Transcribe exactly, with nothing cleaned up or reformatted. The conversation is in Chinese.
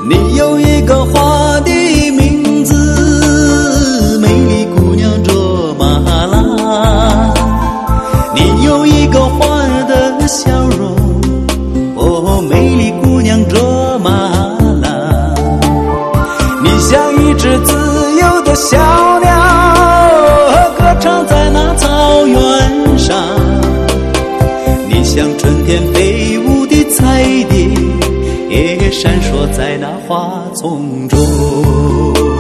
你有一个花的名字，美丽姑娘卓玛拉。你有一个花的笑容，哦，美丽姑娘卓玛拉。你像一只自由的小鸟，歌唱在那草原上。你像春天飞舞的彩蝶，也闪烁在那花丛中。